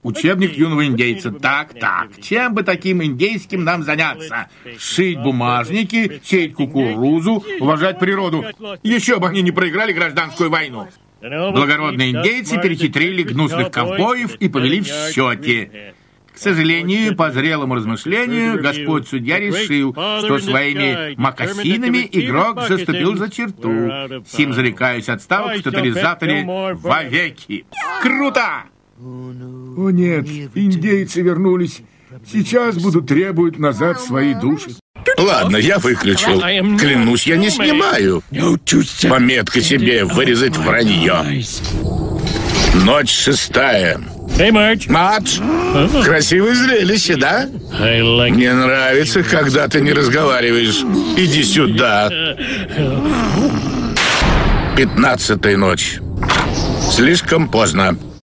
Учебник юного индейца. Так. Чем бы таким индейским нам заняться? Шить бумажники, сеять кукурузу, уважать природу. Еще бы они не проиграли гражданскую войну. Благородные индейцы перехитрили гнусных ковбоев и повели в счете. К сожалению, по зрелому размышлению, Господь судья решил, что своими мокасинами игрок заступил за черту. Сим зарекаюсь от ставок в тотализаторе вовеки. Круто! О нет, индейцы вернулись. Сейчас будут требовать назад свои души. Ладно, я выключил. Клянусь, я не снимаю. Пометка себе вырезать вранье. Ночь 6. Мадж, красивое зрелище, да? Мне нравится, когда ты не разговариваешь. Иди сюда. 15-я ночь. Слишком поздно.